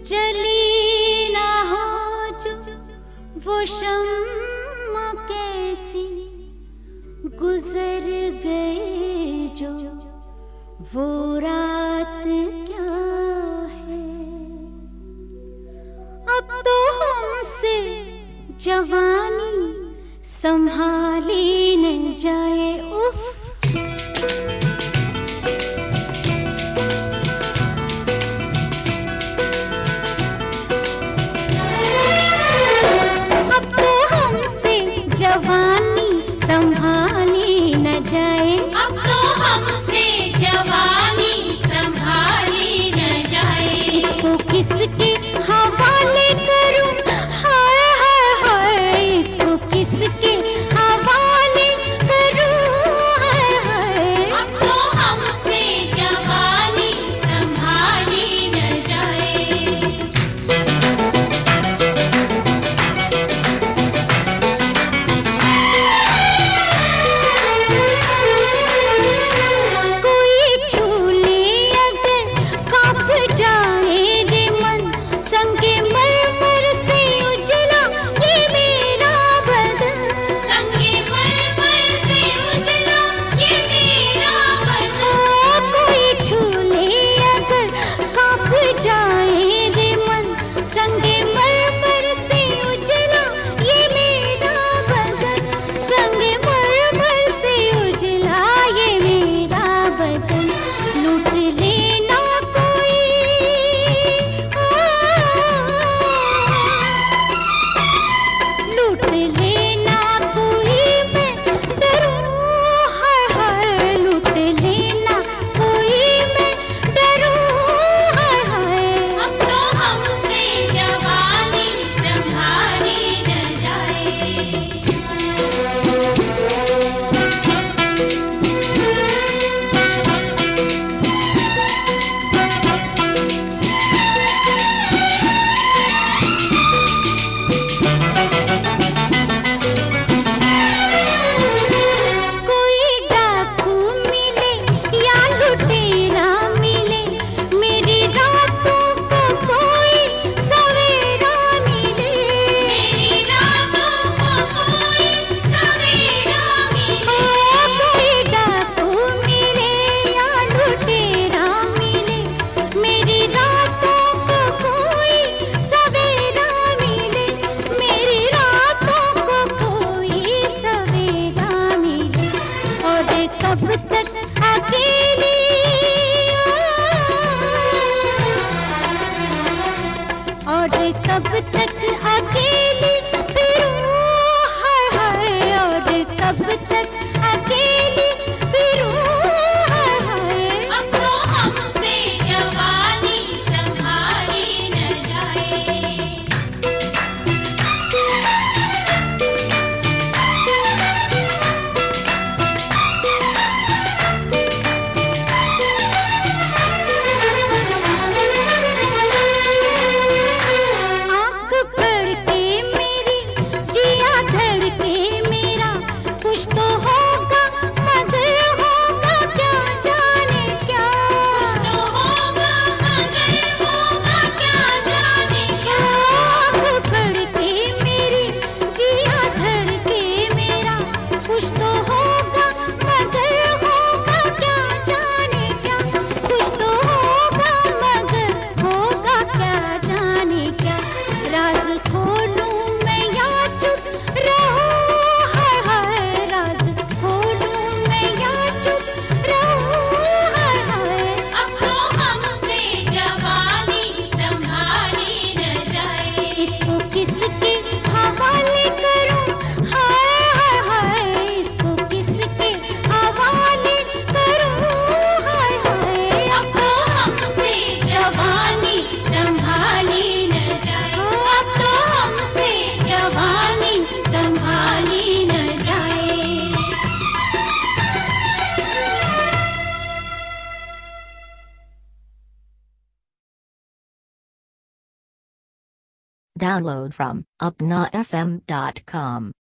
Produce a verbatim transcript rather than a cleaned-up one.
जली ना हो जो वो शम्मा कैसी, गुजर गए जो वो रात क्या है। अब तो हमसे जवानी संभाली न जाए। उफ जवानी संभाली न जाए। अब तो हमसे जवानी संभाली न जाए। इसको किसके हवाले करूं, हाय हाय हाय, इसको किसके हवाले करूं, हाय हाय। अब तो हमसे जवानी संभाली न जाए। और कब तक अकेली फिरूं, हाय हाय, और कब तक अकेली फिरूं, हाय हाय। अब तो हमसे जवानी संभाली न जाए। Download from upna f m dot com.